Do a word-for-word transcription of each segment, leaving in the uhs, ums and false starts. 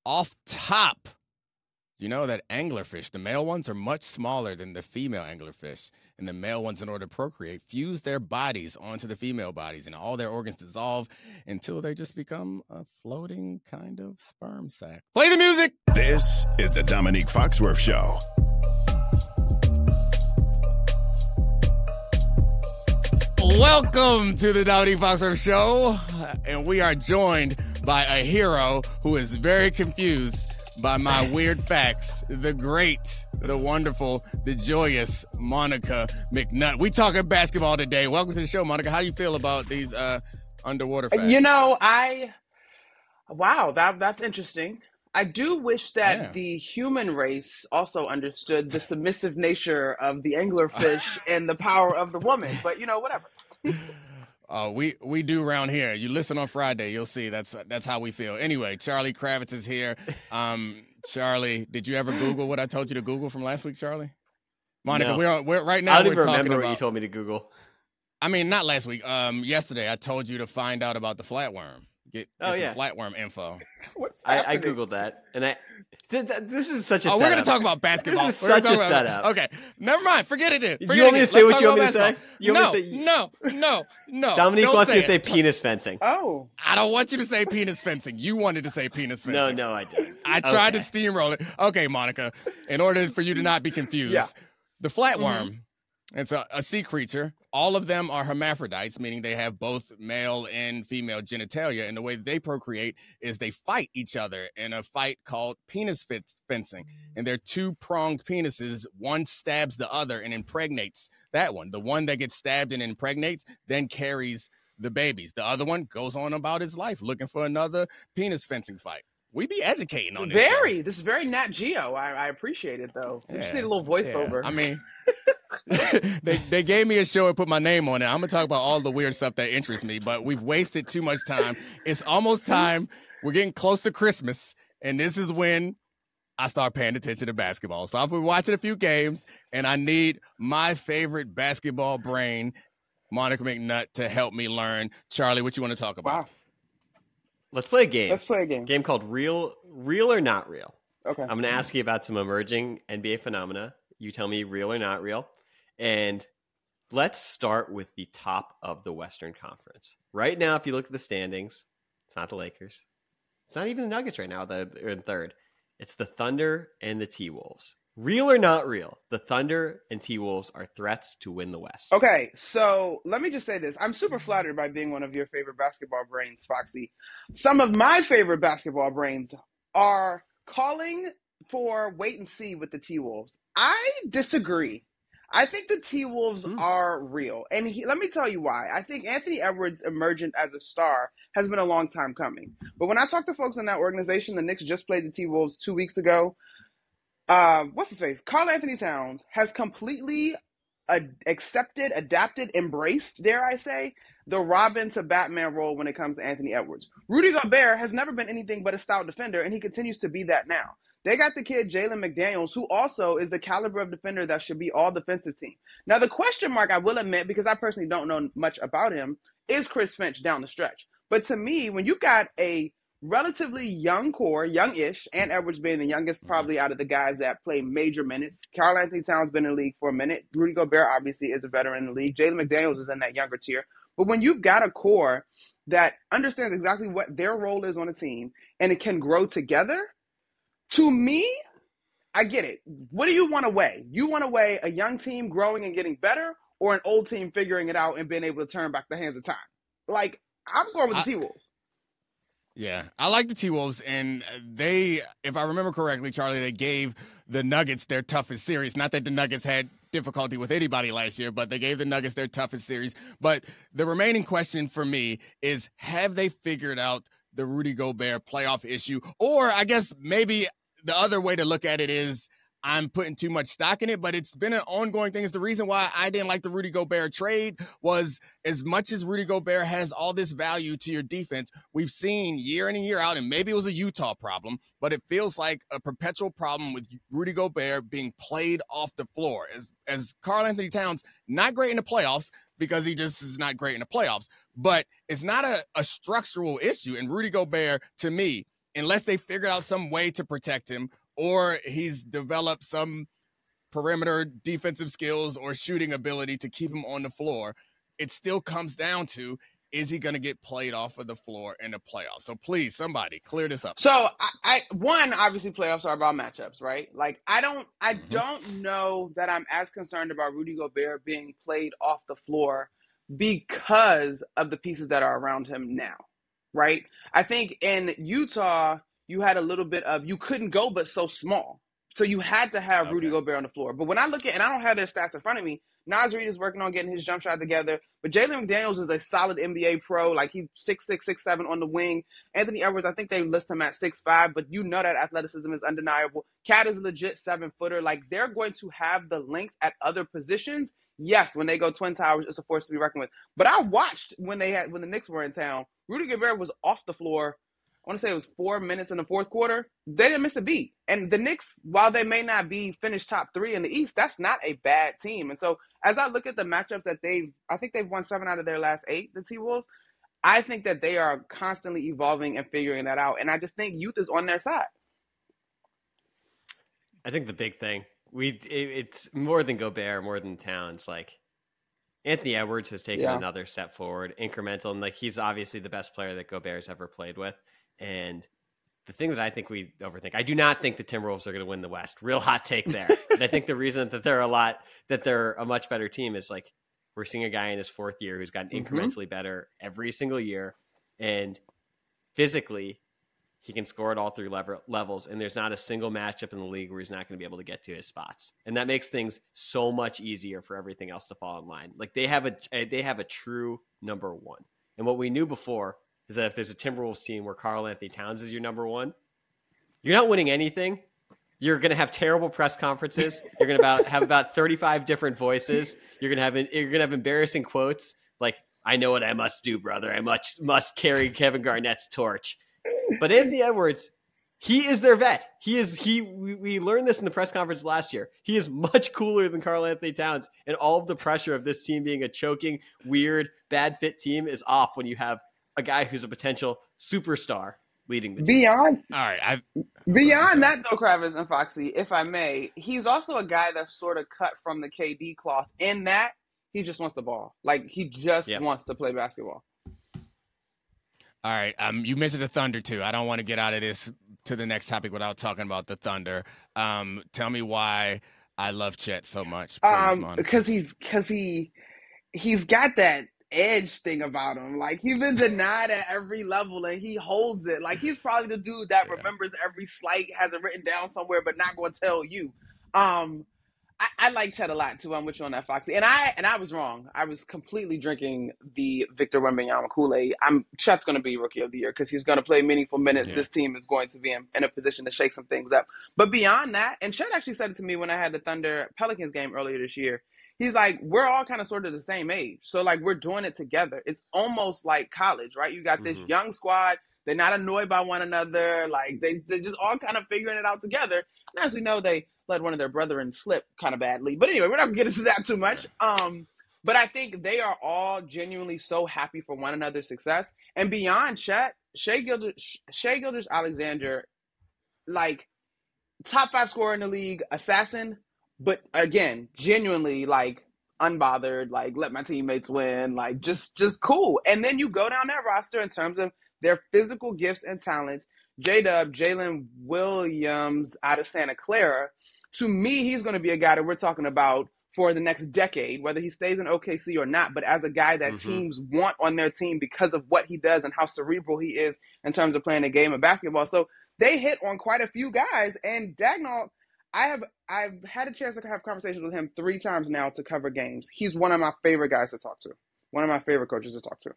Off top, you know that anglerfish, the male ones are much smaller than the female anglerfish. And the male ones, in order to procreate, fuse their bodies onto the female bodies, and all their organs dissolve until they just become a floating kind of sperm sac. Play the music! This is the Dominique Foxworth Show. Welcome to the Dominique Foxworth Show. And we are joined by a hero who is very confused by my weird facts, the great, the wonderful, the joyous Monica McNutt. We talking basketball today. Welcome to the show, Monica. How do you feel about these uh, underwater facts? You know, I, wow, that that's interesting. I do wish that Yeah. the human race also understood the submissive nature of the anglerfish and the power of the woman, but you know, whatever. Uh, we we do around here. You listen on Friday, you'll see that's that's how we feel. Anyway, Charlie Kravitz is here. Um, Charlie, did you ever Google what I told you to Google from last week, Charlie? Monica, No. we're on, we're right now. I don't we're even talking remember about, what you told me to Google. I mean, not last week. Um, yesterday, I told you to find out about the flatworm. Get, get Oh, some yeah. flatworm info. What's I, I happening? googled that, and I. Th- th- this is such a. Oh, setup. we're gonna talk about basketball. This is We're gonna such a talk about- setup. Okay, never mind. Forget it. Then. Do you Forget want me it. to say Let's what you talk want me to about say? basketball. You no, want me to say- no, no, no. Dominique Don't wants say you to say it. penis fencing. Oh, I don't want you to say penis fencing. You wanted to say penis fencing. No, no, I didn't. I tried Okay. to steamroll it. Okay, Monica, in order for you to not be confused, Yeah. the flatworm, it's a, a sea creature. All of them are hermaphrodites, meaning they have both male and female genitalia. And the way they procreate is they fight each other in a fight called penis fencing. And they're two-pronged penises. One stabs the other and impregnates that one. The one that gets stabbed and impregnates then carries the babies. The other one goes on about his life looking for another penis fencing fight. We be educating on this. very. show. This is very Nat Geo. I, I appreciate it, though. We just Yeah, need a little voiceover. Yeah. I mean, they they gave me a show and put my name on it. I'm gonna talk about all the weird stuff that interests me, but we've wasted too much time. It's almost time. We're getting close to Christmas, and this is when I start paying attention to basketball. So I've been watching a few games, and I need my favorite basketball brain, Monica McNutt, to help me learn. Charlie, what you want to talk about? Wow. Let's play a game. Let's play a game. game called Real, Real or Not Real. Okay. I'm going to ask you about some emerging N B A phenomena. You tell me real or not real. And let's start with the top of the Western Conference. Right now, if you look at the standings, it's not the Lakers. It's not even the Nuggets right now. They're in third. It's the Thunder and the T-Wolves. Real or not real, the Thunder and T-Wolves are threats to win the West. Okay, so let me just say this. I'm super flattered by being one of your favorite basketball brains, Foxy. Some of my favorite basketball brains are calling for wait and see with the T-Wolves. I disagree. I think the T-Wolves Hmm. are real. And he, let me tell you why. I think Anthony Edwards emerging as a star has been a long time coming. But when I talk to folks in that organization, the Knicks just played the T-Wolves two weeks ago. Um, what's his face? Karl Anthony Towns has completely uh, accepted, adapted, embraced, dare I say, the Robin to Batman role when it comes to Anthony Edwards. Rudy Gobert has never been anything but a stout defender, and he continues to be that now. They got the kid Jalen McDaniels, who also is the caliber of defender that should be all defensive team. Now, the question mark, I will admit, because I personally don't know much about him, is Chris Finch down the stretch. But to me, when you got a relatively young core, young-ish, and Edwards being the youngest probably out of the guys that play major minutes. Karl Anthony Towns been in the league for a minute. Rudy Gobert obviously is a veteran in the league. Jalen McDaniels is in that younger tier. But when you've got a core that understands exactly what their role is on a team and it can grow together, to me, I get it. What do you want to weigh? You want to weigh a young team growing and getting better or an old team figuring it out and being able to turn back the hands of time? Like, I'm going with the I- T-Wolves. Yeah, I like the T-Wolves, and they, if I remember correctly, Charlie, they gave the Nuggets their toughest series. Not that the Nuggets had difficulty with anybody last year, but they gave the Nuggets their toughest series. But the remaining question for me is, have they figured out the Rudy Gobert playoff issue? Or I guess maybe the other way to look at it is I'm putting too much stock in it, but it's been an ongoing thing. It's the reason why I didn't like the Rudy Gobert trade was as much as Rudy Gobert has all this value to your defense, we've seen year in and year out, and maybe it was a Utah problem, but it feels like a perpetual problem with Rudy Gobert being played off the floor. As, as Karl Anthony Towns, not great in the playoffs because he just is not great in the playoffs, but it's not a, a structural issue. And Rudy Gobert, to me, unless they figured out some way to protect him or he's developed some perimeter defensive skills or shooting ability to keep him on the floor, it still comes down to, is he going to get played off of the floor in the playoffs? So please, somebody clear this up. So I, I one, obviously playoffs are about matchups, right? Like I don't, I Mhm. don't know that I'm as concerned about Rudy Gobert being played off the floor because of the pieces that are around him now, right? I think in Utah, you had a little bit of, you couldn't go but so small. So you had to have Rudy Okay. Gobert on the floor. But when I look at, and I don't have their stats in front of me, Naz Reid is working on getting his jump shot together. But Jalen McDaniels is a solid N B A pro. Like he's six six, six seven on the wing. Anthony Edwards, I think they list him at six five, but you know that athleticism is undeniable. Cat is a legit seven footer. Like they're going to have the length at other positions. Yes, when they go Twin Towers, it's a force to be reckoned with. But I watched when they had when the Knicks were in town. Rudy Gobert was off the floor. I want to say it was four minutes in the fourth quarter. They didn't miss a beat. And the Knicks, while they may not be finished top three in the East, that's not a bad team. And so as I look at the matchups that they've, I think they've won seven out of their last eight, the T-Wolves, I think that they are constantly evolving and figuring that out. And I just think youth is on their side. I think the big thing, we it, it's more than Gobert, more than Towns. Like Anthony Edwards has taken Yeah. another step forward, incremental, and like he's obviously the best player that Gobert's ever played with. And the thing that I think we overthink, I do not think the Timberwolves are going to win the West. Real hot take there. And I think the reason that they're a lot, that they're a much better team is like we're seeing a guy in his fourth year who's gotten Mhm. incrementally better every single year, and physically he can score at all three lever- levels. And there's not a single matchup in the league where he's not going to be able to get to his spots. And that makes things so much easier for everything else to fall in line. Like they have a, they have a true number one. And what we knew before is that if there's a Timberwolves team where Karl Anthony Towns is your number one, you're not winning anything. You're going to have terrible press conferences. You're going to about have about thirty-five different voices. You're going to have you're going to have embarrassing quotes like, "I know what I must do, brother. I must must carry Kevin Garnett's torch." But Anthony Edwards, he is their vet. He is he. We, we learned this in the press conference last year. He is much cooler than Karl Anthony Towns, and all of the pressure of this team being a choking, weird, bad fit team is off when you have a guy who's a potential superstar leading the team. Beyond All right. I, Beyond that, though, Kravis and Foxy, if I may, he's also a guy that's sort of cut from the K D cloth in that he just wants the ball. Like, he just Yep. wants to play basketball. all right. Um, you mentioned the Thunder, too. I don't want to get out of this to the next topic without talking about the Thunder. Um, tell me why I love Chet so much. Please, Um, Monica. because he's because he he's got that edge thing about him. Like he's been denied at every level and he holds it. Like he's probably the dude that Yeah. remembers every slight, has it written down somewhere, but not going to tell you. Um, I, I like Chet a lot too. I'm with you on that, Foxy. And I and I was wrong. I was completely drinking the Victor Wembanyama Kool-Aid. I'm Chet's going to be Rookie of the Year because he's going to play meaningful minutes. Yeah. This team is going to be in, in a position to shake some things up. But beyond that, and Chet actually said it to me when I had the Thunder Pelicans game earlier this year. He's like, we're all kind of sort of the same age. So like we're doing it together. It's almost like college, right? You got this Mhm. young squad. They're not annoyed by one another. Like they, they're just all kind of figuring it out together. And as we know, they let one of their brethren slip kind of badly. But anyway, we're not going to get into that too much. Um, but I think they are all genuinely so happy for one another's success. And beyond Chet, Shai Gilgeous, Shai Gilgeous-Alexander, like top five scorer in the league, assassin, but again, genuinely like unbothered, like let my teammates win, like just just cool. And then you go down that roster in terms of their physical gifts and talents. J-Dub, Jalen Williams out of Santa Clara. To me, he's going to be a guy that we're talking about for the next decade, whether he stays in O K C or not, but as a guy that Mhm. teams want on their team because of what he does and how cerebral he is in terms of playing the game of basketball. So they hit on quite a few guys, and Dagnall, I have I've had a chance to have conversations with him three times now to cover games. He's one of my favorite guys to talk to. One of my favorite coaches to talk to.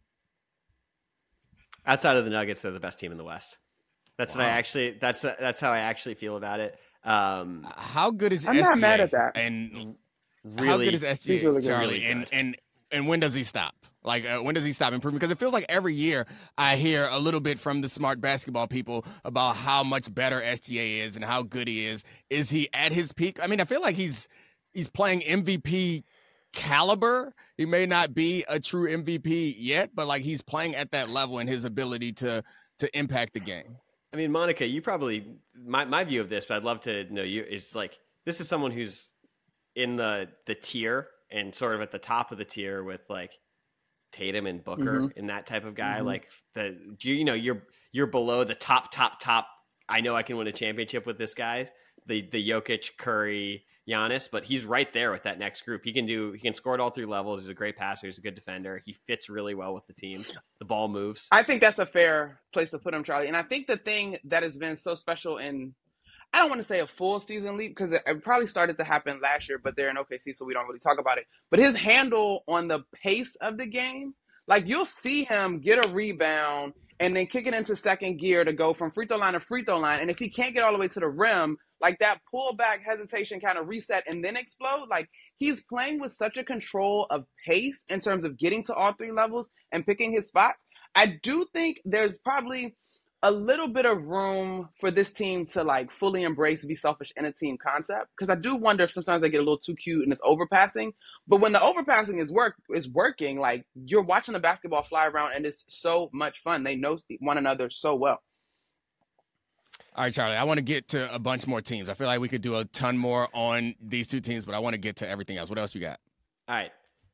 Outside of the Nuggets, they're the best team in the West. That's what I Wow. actually. That's that's how I actually feel about it. Um, How good is I'm S G A? not mad at that. And really, how good is S G A, he's really good. Charlie? Really and good. and and when does he stop? Like, uh, when does he stop improving? Because it feels like every year I hear a little bit from the smart basketball people about how much better S G A is and how good he is. Is he at his peak? I mean, I feel like he's he's playing M V P caliber. He may not be a true M V P yet, but like he's playing at that level in his ability to to impact the game. I mean, Monica, you probably my my view of this, but I'd love to know you. Is like this is someone who's in the the tier and sort of at the top of the tier with like Tatum and Booker Mm-hmm. and that type of guy. Mm-hmm. Like the you you know you're you're below the top top top. I know I can win a championship with this guy. The the Jokic, Curry, Giannis, but he's right there with that next group. He can do he can score at all three levels. He's a great passer. He's a good defender. He fits really well with the team. The ball moves. I think that's a fair place to put him, Charlie. And I think the thing that has been so special in, I don't want to say a full season leap because it, it probably started to happen last year, but they're in O K C, so we don't really talk about it. But his handle on the pace of the game, like you'll see him get a rebound and then kick it into second gear to go from free throw line to free throw line. And if he can't get all the way to the rim, like that pullback hesitation kind of reset and then explode. Like he's playing with such a control of pace in terms of getting to all three levels and picking his spots. I do think there's probably a little bit of room for this team to like fully embrace be selfish in a team concept. Because I do wonder if sometimes they get a little too cute and it's overpassing. But when the overpassing is work is working, like you're watching the basketball fly around and it's so much fun. They know one another so well. All right, Charlie, I want to get to a bunch more teams. I feel like we could do a ton more on these two teams, but I want to get to everything else. What else you got? All right.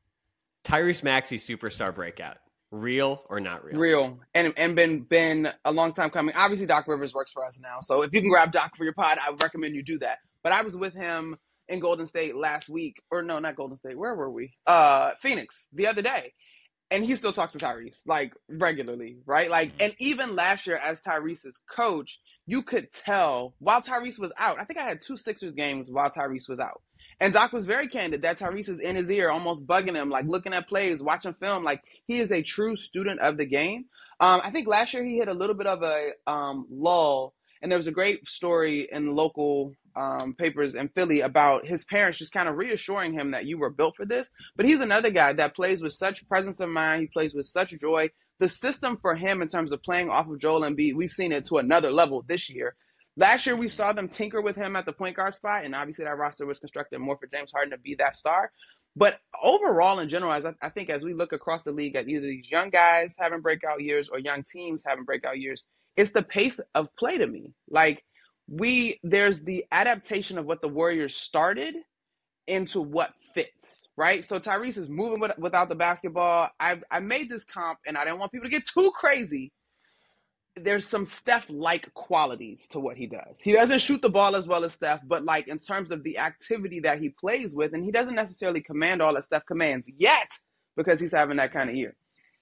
Tyrese Maxey superstar breakout. Real or not real? Real. And and been been a long time coming. Obviously, Doc Rivers works for us now. So if you can grab Doc for your pod, I would recommend you do that. But I was with him in Golden State last week. Or no, not Golden State. Where were we? Uh, Phoenix the other day. And he still talks to Tyrese, like, regularly, right? Like, mm-hmm. And even last year as Tyrese's coach, you could tell while Tyrese was out. I think I had two Sixers games while Tyrese was out. And Doc was very candid that Tyrese is in his ear, almost bugging him, like looking at plays, watching film. Like, he is a true student of the game. Um, I think last year he hit a little bit of a um, lull. And there was a great story in local um, papers in Philly about his parents just kind of reassuring him that you were built for this. But he's another guy that plays with such presence of mind. He plays with such joy. The system for him in terms of playing off of Joel Embiid, we've seen it to another level this year. Last year, we saw them tinker with him at the point guard spot, and obviously that roster was constructed more for James Harden to be that star. But overall, in general, as I, I think as we look across the league at either these young guys having breakout years or young teams having breakout years, it's the pace of play to me. Like, we there's the adaptation of what the Warriors started into what fits, right? So Tyrese is moving with, without the basketball. I I made this comp, and I didn't want people to get too crazy. There's some Steph-like qualities to what he does. He doesn't shoot the ball as well as Steph, but like in terms of the activity that he plays with, and he doesn't necessarily command all that Steph commands yet because he's having that kind of year.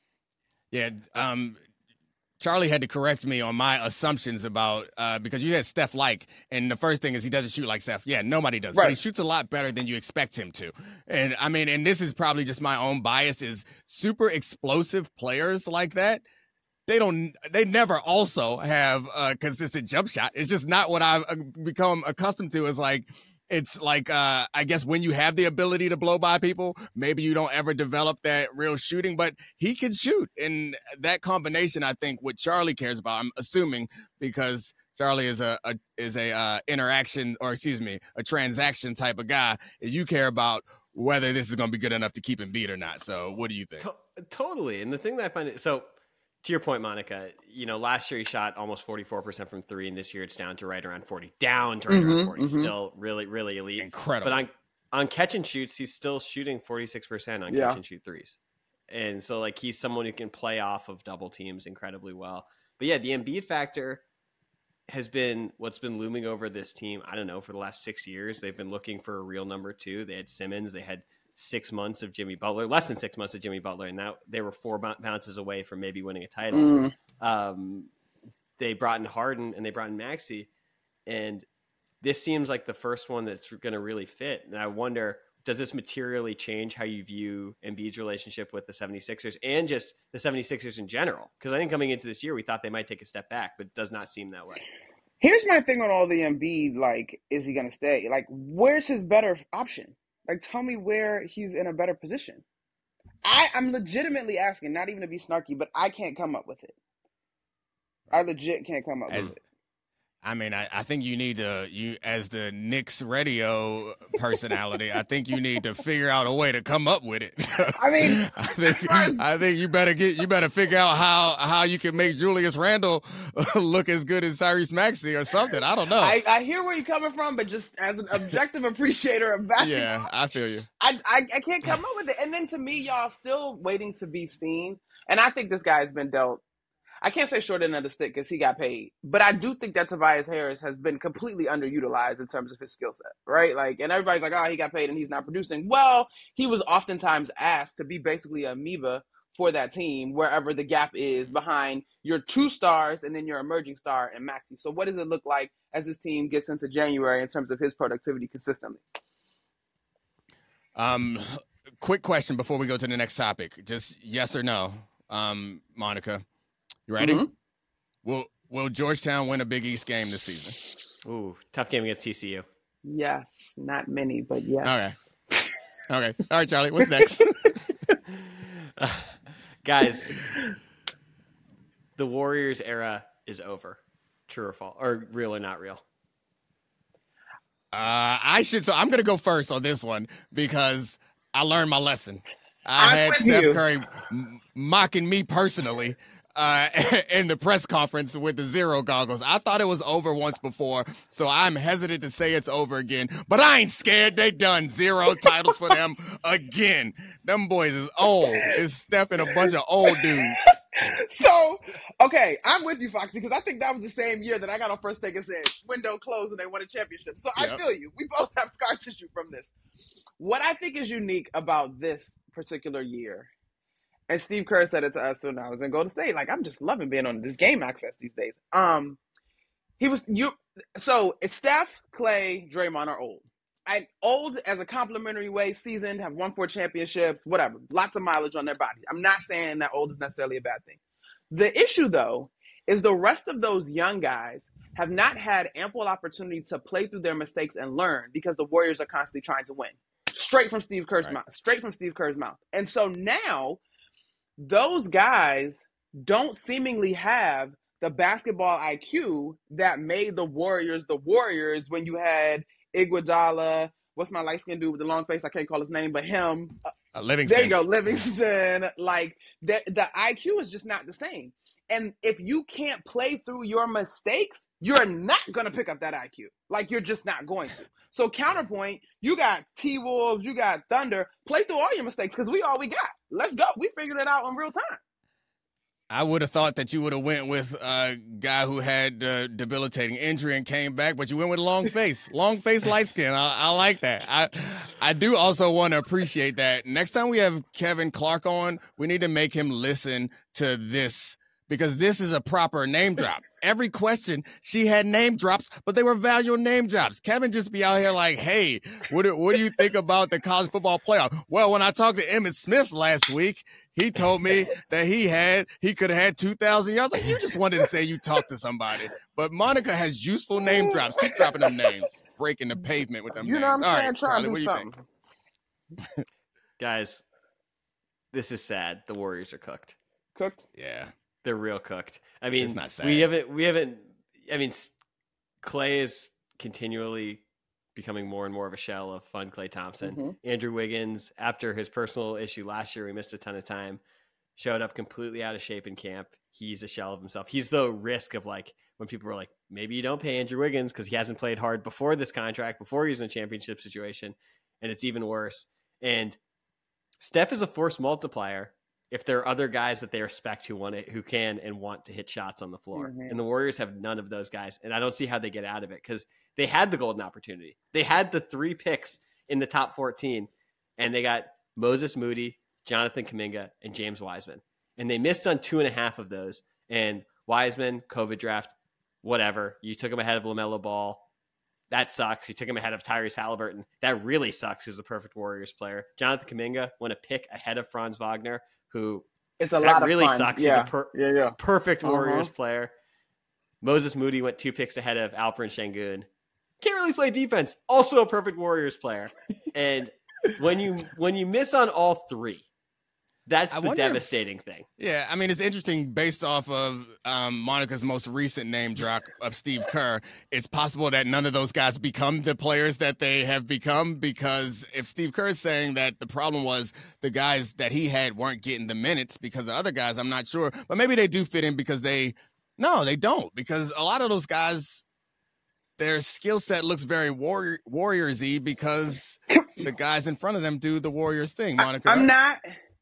Yeah, um, Charlie had to correct me on my assumptions about uh, because you had Steph-like, and the first thing is he doesn't shoot like Steph. Yeah, nobody does. Right. But he shoots a lot better than you expect him to. And I mean, and this is probably just my own bias, is super explosive players like that, They don't. They never also have a consistent jump shot. It's just not what I've become accustomed to. Is like it's like uh, I guess when you have the ability to blow by people, maybe you don't ever develop that real shooting. But he can shoot, and that combination, I think, what Charlie cares about. I'm assuming because Charlie is a, a is a uh, interaction or excuse me a transaction type of guy. You care about whether this is going to be good enough to keep him beat or not. So what do you think? To- totally. And the thing that I find it so. To your point, Monica, you know, last year he shot almost forty-four percent from three, and this year it's down to right around forty. Down to right mm-hmm, around forty. Mm-hmm. Still really, really elite. Incredible. But on, on catch and shoots, he's still shooting forty-six percent on yeah. catch and shoot threes. And so, like, he's someone who can play off of double teams incredibly well. But, yeah, the Embiid factor has been what's been looming over this team, I don't know, for the last six years. They've been looking for a real number two. They had Simmons. They had six months of Jimmy Butler, less than six months of Jimmy Butler, and now they were four bounces away from maybe winning a title. Mm. Um, they brought in Harden and they brought in Maxey, and this seems like the first one that's going to really fit. And I wonder, does this materially change how you view Embiid's relationship with the 76ers and just the 76ers in general? Because I think coming into this year, we thought they might take a step back, but it does not seem that way. Here's my thing on all the Embiid, like, is he going to stay? Like, where's his better option? Like, tell me where he's in a better position. I, I'm legitimately asking, not even to be snarky, but I can't come up with it. I legit can't come up as, with it. I mean, I, I think you need to, you as the Knicks radio personality, I think you need to figure out a way to come up with it. I mean, I think, as- I think you better get, you better figure out how, how you can make Julius Randle look as good as Tyrese Maxey or something. I don't know. I, I hear where you're coming from, but just as an objective appreciator of basketball, Yeah, I feel you. I, I I can't come up with it. And then to me, y'all still waiting to be seen. And I think this guy has been dealt. I can't say short end of the stick because he got paid, but I do think that Tobias Harris has been completely underutilized in terms of his skill set, right? Like, and everybody's like, oh, he got paid and he's not producing. Well, he was oftentimes asked to be basically an amoeba for that team wherever the gap is behind your two stars and then your emerging star and Maxey. So what does it look like as this team gets into January in terms of his productivity consistently? Um, quick question before we go to the next topic. Just yes or no, um, Monica. You ready? Mm-hmm. Will Will Georgetown win a Big East game this season? Ooh, tough game against T C U. Yes, not many, but yes. Okay. Okay. All right, Charlie. What's next? uh, guys, the Warriors era is over. True or false? Or real or not real? Uh, I should. So I'm going to go first on this one because I learned my lesson. I I'm had with Steph you. Curry m- mocking me personally uh, in the press conference with the zero goggles. I thought it was over once before, so I'm hesitant to say it's over again. But I ain't scared. They done zero titles for them again. Them boys is old. It's Steph and a bunch of old dudes. So, okay, I'm with you, Foxy, because I think that was the same year that I got on First Take and said, window closed and they won a championship. So I Yep. feel you. We both have scar tissue from this. What I think is unique about this particular year, and Steve Kerr said it to us when I was in Golden State, like, I'm just loving being on this game access these days. Um, he was, you. So, it's Steph, Clay, Draymond are old. And old as a complimentary way, seasoned, have won four championships, whatever. Lots of mileage on their body. I'm not saying that old is necessarily a bad thing. The issue, though, is the rest of those young guys have not had ample opportunity to play through their mistakes and learn because the Warriors are constantly trying to win. Straight from Steve Kerr's Right. mouth. Straight from Steve Kerr's mouth. And so now, those guys don't seemingly have the basketball I Q that made the Warriors the Warriors when you had Iguodala, what's my light-skinned dude with the long face? I can't call his name, but him. Uh, Livingston. There you go, Livingston. Like, the, the I Q is just not the same. And if you can't play through your mistakes, you're not going to pick up that I Q. Like, you're just not going to. So, counterpoint, you got T-Wolves, you got Thunder. Play through all your mistakes because we all we got. Let's go. We figured it out in real time. I would have thought that you would have went with a guy who had uh, debilitating injury and came back, but you went with a long face, long face, light skin. I, I like that. I I do also want to appreciate that. Next time we have Kevin Clark on, we need to make him listen to this because this is a proper name drop. Every question, she had name drops, but they were valuable name drops. Kevin just be out here like, hey, what do, what do you think about the college football playoff? Well, when I talked to Emmitt Smith last week, he told me that he had, he could have had two thousand yards. Like, you just wanted to say you talked to somebody. But Monica has useful name drops. Keep dropping them names, breaking the pavement with them You names. know what I'm All saying? right, Try Charlie, to what do do you something. think? Guys, this is sad. The Warriors are cooked. Cooked? Yeah. They're real cooked. I mean, It's not sad. we haven't, we haven't, I mean, S- Clay is continually becoming more and more of a shell of fun Clay Thompson. Mhm. Andrew Wiggins, after his personal issue last year, we missed a ton of time, showed up completely out of shape in camp. He's a shell of himself. He's the risk of like, when people were like, maybe you don't pay Andrew Wiggins because he hasn't played hard before this contract, before he's in a championship situation, and it's even worse. And Steph is a force multiplier if there are other guys that they respect who want it, who can and want to hit shots on the floor. Mhm. And the Warriors have none of those guys. And I don't see how they get out of it because they had the golden opportunity. They had the three picks in the top fourteen, and they got Moses Moody, Jonathan Kuminga, and James Wiseman. And they missed on two and a half of those. And Wiseman, COVID draft, whatever. You took him ahead of LaMelo Ball. That sucks. You took him ahead of Tyrese Halliburton. That really sucks. He's the perfect Warriors player. Jonathan Kuminga went a pick ahead of Franz Wagner, who It's a that lot of really fun. sucks. Yeah. He's a per- yeah, yeah. perfect Uh-huh. Warriors player. Moses Moody went two picks ahead of Alperen Şengün. Can't really play defense. Also a perfect Warriors player. And when you when you miss on all three, That's I the wonder if- devastating thing. Yeah, I mean, it's interesting based off of um, Monica's most recent name drop of Steve Kerr. It's possible that none of those guys become the players that they have become, because if Steve Kerr is saying that the problem was the guys that he had weren't getting the minutes because the other guys, I'm not sure. But maybe they do fit in because they – no, they don't, because a lot of those guys – their skill set looks very warrior, Warriors-y because the guys in front of them do the Warriors thing, Monica. I'm right? not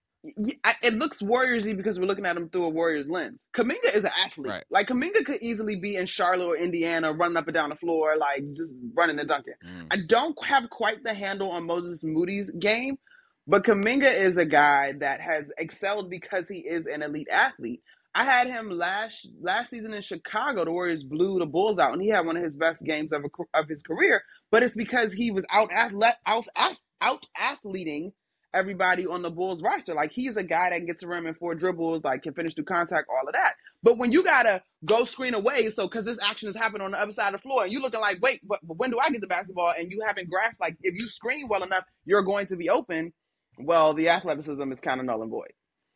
– it looks Warriors-y because we're looking at them through a Warriors lens. Kuminga is an athlete. Right. Like, Kuminga could easily be in Charlotte or Indiana running up and down the floor, like, just running and dunking. Mm. I don't have quite the handle on Moses Moody's game, but Kuminga is a guy that has excelled because he is an elite athlete. I had him last last season in Chicago. The Warriors blew the Bulls out, and he had one of his best games of a, of his career. But it's because he was out athlete, out out athleting everybody on the Bulls roster. Like, he's a guy that can get to rim in four dribbles, like can finish through contact, all of that. But when you gotta go screen away, so because this action is happening on the other side of the floor, and you looking like, wait, but, but when do I get the basketball? And you haven't grasped, like, if you screen well enough, you're going to be open. Well, the athleticism is kind of null and void.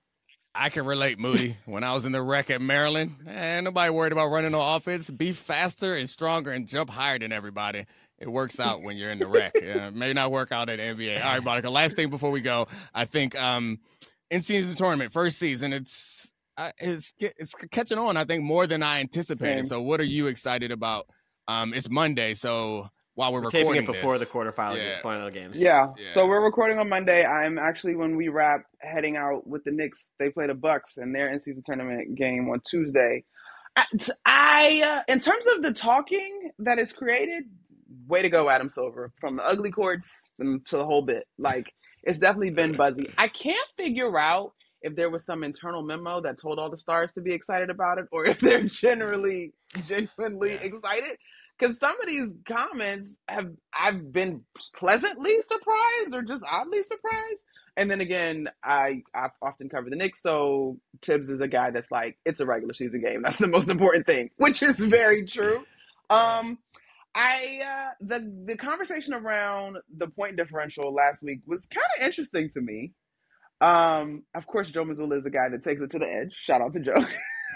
I can relate, Moody. When I was in the rec at Maryland, ain't nobody worried about running no offense. Be faster and stronger and jump higher than everybody. It works out when you're in the rec. Yeah, it may not work out at the N B A. All right, Monica, last thing before we go. I think um, in-season tournament, first season, it's uh, it's it's catching on, I think, more than I anticipated. Same. So what are you excited about? Um, it's Monday, so while we're, We're recording taping it before this, the quarterfinal yeah. final games. Yeah. Yeah. So we're recording on Monday. I'm actually, when we wrap, heading out with the Knicks. They play the Bucks in their in-season tournament game on Tuesday. I, I uh, in terms of the talking that is created, way to go, Adam Silver. From the ugly courts and to the whole bit. Like, it's definitely been buzzy. I can't figure out if there was some internal memo that told all the stars to be excited about it, or if they're generally, genuinely Yeah. excited. Because some of these comments have, I've been pleasantly surprised or just oddly surprised. And then again, I, I often cover the Knicks, so Tibbs is a guy that's like, it's a regular season game. That's the most important thing, which is very true. Um, I uh, the the conversation around the point differential last week was kind of interesting to me. Um, of course, Joe Mazzulla is the guy that takes it to the edge. Shout out to Joe.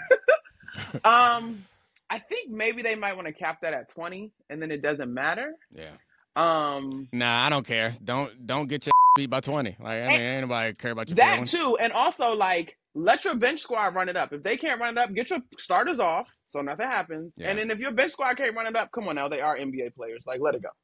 um. I think maybe they might want to cap that at twenty, and then it doesn't matter. Yeah. Um, Nah, I don't care. Don't don't get your beat by twenty. Like, I mean, ain't nobody care about your that feelings. too, and also like let your bench squad run it up. If they can't run it up, get your starters off so nothing happens. Yeah. And then if your bench squad can't run it up, come on now, they are N B A players. Like, let it go.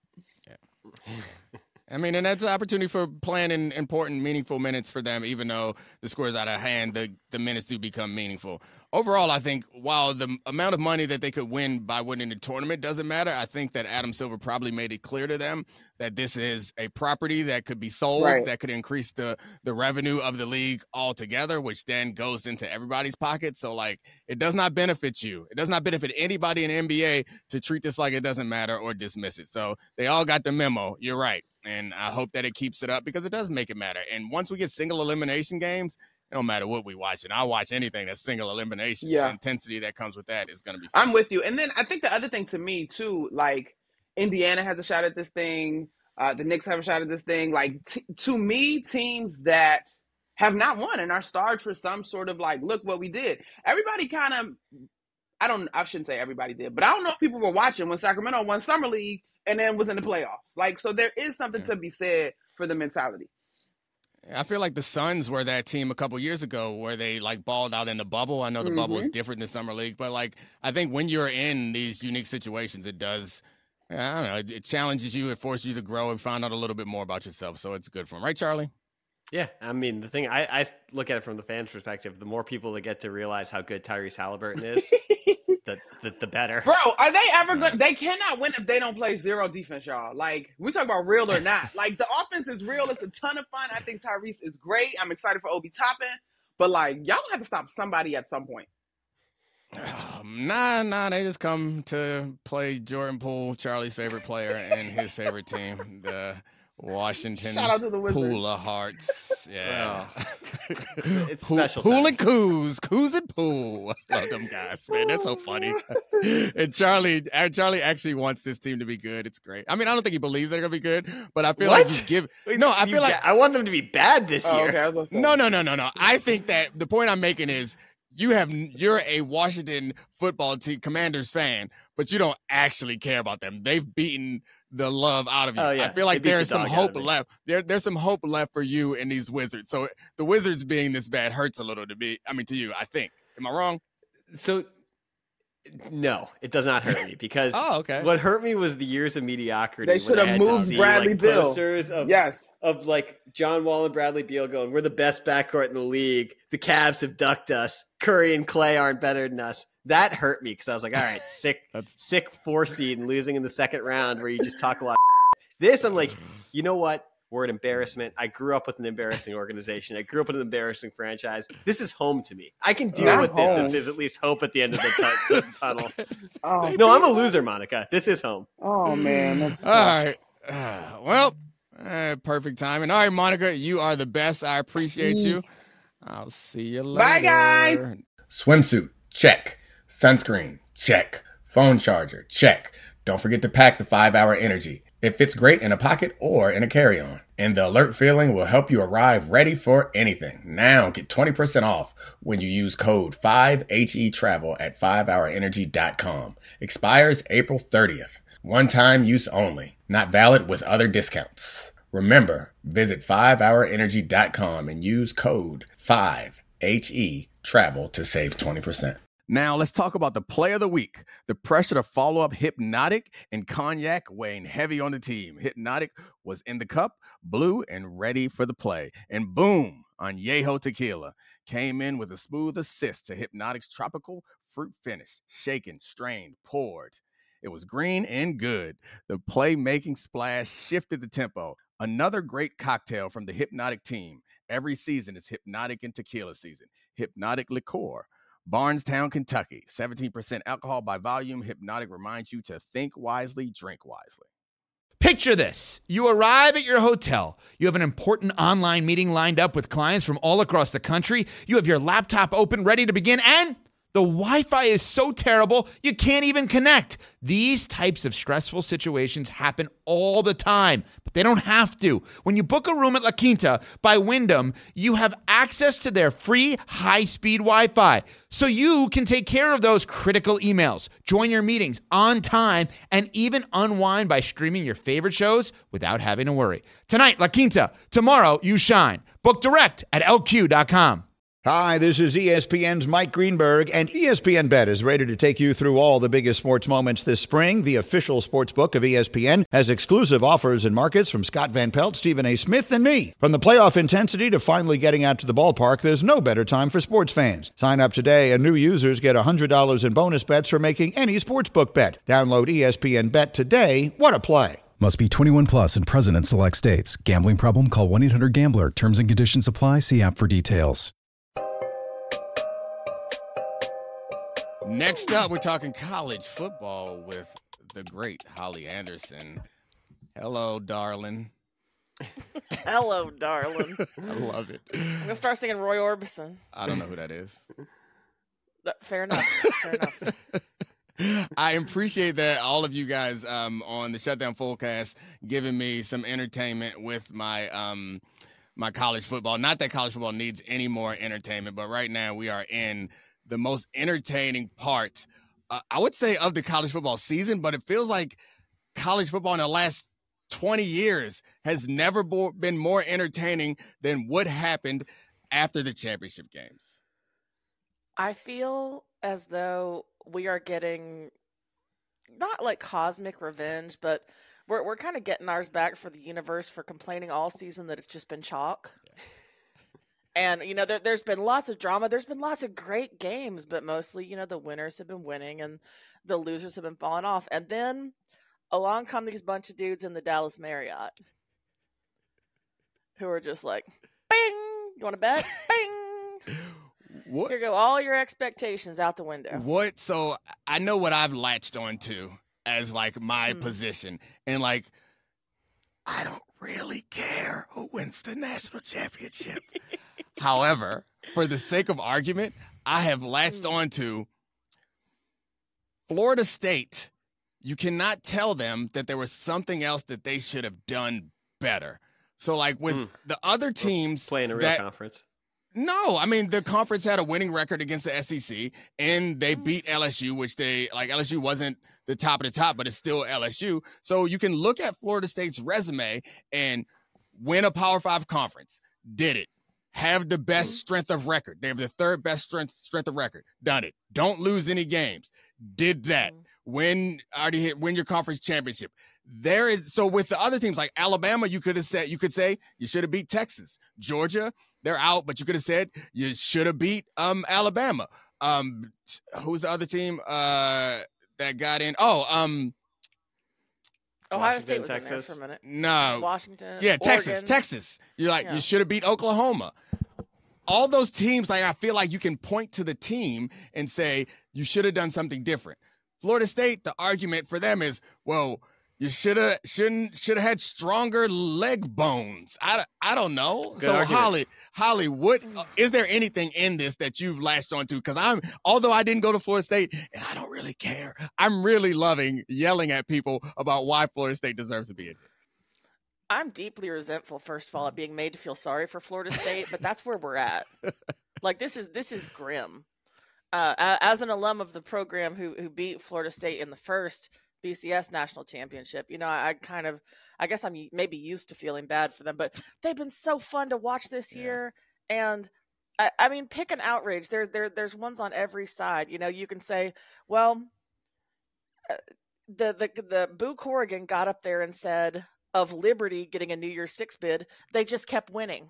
I mean, and that's an opportunity for playing in important, meaningful minutes for them, even though the score's out of hand, the, the minutes do become meaningful. Overall, I think while the amount of money that they could win by winning the tournament doesn't matter, I think that Adam Silver probably made it clear to them that this is a property that could be sold, Right. that could increase the, the revenue of the league altogether, which then goes into everybody's pocket. So, like, it does not benefit you. It does not benefit anybody in the N B A to treat this like it doesn't matter or dismiss it. So they all got the memo. You're right. And I hope that it keeps it up because it does make it matter. And once we get single elimination games, it don't matter what we watch. And I watch anything that's single elimination. Yeah. The intensity that comes with that is going to be fun. I'm with you. And then I think the other thing to me too, like Indiana has a shot at this thing. Uh, the Knicks have a shot at this thing. Like t- to me, teams that have not won and are starved for some sort of like, look what we did. Everybody kind of, I don't, I shouldn't say everybody did, but I don't know if people were watching when Sacramento won Summer League and then was in the playoffs. Like, so there is something Yeah. to be said for the mentality. I feel like the Suns were that team a couple years ago where they like balled out in the bubble. I know the bubble is different than summer league, but like I think when you're in these unique situations, it does. I don't know. It, it challenges you. It forces you to grow and find out a little bit more about yourself. So it's good for them, right, Charlie? Yeah, I mean, the thing, I, I look at it from the fans' perspective. The more people that get to realize how good Tyrese Halliburton is, the, the the better. Bro, are they ever going? They cannot win if they don't play zero defense, y'all. Like, we talk about real or not. Like, the offense is real. It's a ton of fun. I think Tyrese is great. I'm excited for Obi Toppin. But, like, y'all have to stop somebody at some point. Um, nah, nah. They just come to play Jordan Poole, Charlie's favorite player, and his favorite team, the Washington. Shout out to the Wizards. Pool of Hearts. Yeah. Wow. It's Pool, special Pool and times. Coos. Coos and Pool. Love them guys, man. They're so funny. And Charlie uh, Charlie actually wants this team to be good. It's great. I mean, I don't think he believes they're going to be good, but I feel What? like you give Wait, No, I you feel like ga- I want them to be bad this Oh, year. okay, I was gonna say. No, no, no, no, no. I think that the point I'm making is you have you're a Washington football team Commanders fan, but you don't actually care about them. They've beaten the love out of you. Oh, yeah. I feel like They beat there the is some dog out hope of me. left. There, there's some hope left for you in these Wizards. So the Wizards being this bad hurts a little to me. I mean, to you, I think. Am I wrong? So, no, it does not hurt me because Oh, okay. what hurt me was the years of mediocrity. They when should I have had to moved see, Bradley like, Beal. posters of, Yes. of like John Wall and Bradley Beal going, we're the best backcourt in the league. The Cavs have ducked us. Curry and Clay aren't better than us. That hurt me because I was like, all right, sick, That's- sick four seed and losing in the second round where you just talk a lot. This, I'm like, you know what? We're an embarrassment. I grew up with an embarrassing organization. I grew up with an embarrassing franchise. This is home to me. I can deal Not with this home. if there's at least hope at the end of the, tu- the tunnel. Oh, No, I'm a loser, Monica. This is home. oh man, that's All right. Uh, well, uh, perfect timing. All right, Monica, you are the best. I appreciate you. I'll see you later. Bye, guys. Swimsuit, check. Sunscreen, check. Phone charger, check. Don't forget to pack the five hour Energy. It fits great in a pocket or in a carry-on. And the alert feeling will help you arrive ready for anything. Now get twenty percent off when you use code five H E travel at five hour energy dot com. Expires April thirtieth. One-time use only. Not valid with other discounts. Remember, visit five hour energy dot com and use code five H E travel to save twenty percent. Now let's talk about the play of the week. The pressure to follow up Hypnotic and Cognac weighing heavy on the team. Hypnotic was in the cup, blue, and ready for the play. And boom, Añejo Tequila came in with a smooth assist to Hypnotic's tropical fruit finish. Shaken, strained, poured. It was green and good. The playmaking splash shifted the tempo. Another great cocktail from the Hypnotic team. Every season is Hypnotic and Tequila season. Hypnotic Liqueur. Barnstown, Kentucky. seventeen percent alcohol by volume. Hypnotic reminds you to think wisely, drink wisely. Picture this. You arrive at your hotel. You have an important online meeting lined up with clients from all across the country. You have your laptop open, ready to begin, and the Wi-Fi is so terrible, you can't even connect. These types of stressful situations happen all the time, but they don't have to. When you book a room at La Quinta by Wyndham, you have access to their free high-speed Wi-Fi, so you can take care of those critical emails, join your meetings on time, and even unwind by streaming your favorite shows without having to worry. Tonight, La Quinta. Tomorrow, you shine. Book direct at L Q dot com. Hi, this is E S P N's Mike Greenberg, and E S P N Bet is ready to take you through all the biggest sports moments this spring. The official sports book of E S P N has exclusive offers and markets from Scott Van Pelt, Stephen A. Smith, and me. From the playoff intensity to finally getting out to the ballpark, there's no better time for sports fans. Sign up today, and new users get one hundred dollars in bonus bets for making any sportsbook bet. Download E S P N Bet today. What a play. Must be twenty-one plus and present in select states. Gambling problem? Call one eight hundred gambler. Terms and conditions apply. See app for details. Next up, we're talking college football with the great Holly Anderson. Hello, darling. Hello, darling. I love it. I'm gonna start singing Roy Orbison. I don't know who that is. That- Fair enough. Fair enough. I appreciate that all of you guys um, on the Shutdown Fullcast giving me some entertainment with my um, my college football. Not that college football needs any more entertainment, but right now we are in the most entertaining part, uh, I would say, of the college football season, but it feels like college football in the last twenty years has never bo- been more entertaining than what happened after the championship games. I feel as though we are getting not like cosmic revenge, but we're we're kind of getting ours back for the universe for complaining all season that it's just been chalk. Yeah. And, you know, there, there's been lots of drama. There's been lots of great games, but mostly, you know, the winners have been winning and the losers have been falling off. And then along come these bunch of dudes in the Dallas Marriott who are just like, bing, you want to bet? Bing. What? Here go all your expectations out the window. What? So I know what I've latched onto as like my Mm. position. And like, I don't really care who wins the national championship. However, for the sake of argument, I have latched on to Florida State. You cannot tell them that there was something else that they should have done better. So, like with mm. the other teams playing a real that, conference. No, I mean the conference had a winning record against the S E C, and they beat L S U, which they like. L S U wasn't the top of the top, but it's still L S U. So you can look at Florida State's resume and win a Power Five conference. Did it? Have the best mm. strength of record. They have the third best strength strength of record. Done it. Don't lose any games. Did that. Mm. Win already hit win your conference championship. There is so with the other teams like Alabama, you could have said you could say you should have beat Texas. Georgia, they're out, but you could have said you should have beat um Alabama. Um who's the other team uh that got in? Oh, um Ohio Washington, State was Texas. in there for a minute. No. Washington. Yeah, Texas, Oregon. Texas. You're like Yeah. you should have beat Oklahoma. All those teams, like I feel like you can point to the team and say you should have done something different. Florida State, the argument for them is, well, you should have shouldn't should have had stronger leg bones. I, I don't know. Good so argument. Holly, Holly, what is there anything in this that you've latched onto? Because I'm although I didn't go to Florida State and I don't really care, I'm really loving yelling at people about why Florida State deserves to be in here. I'm deeply resentful, first of all, at being made to feel sorry for Florida State, but that's where we're at. Like this is this is grim. Uh, as an alum of the program who who beat Florida State in the first B C S national championship, you know, I, I kind of, I guess I'm maybe used to feeling bad for them, but they've been so fun to watch this year. And I, I mean, pick an outrage. There, there, there's ones on every side. You know, you can say, well, uh, the the the Boo Corrigan got up there and said of Liberty getting a New Year's Six bid, they just kept winning.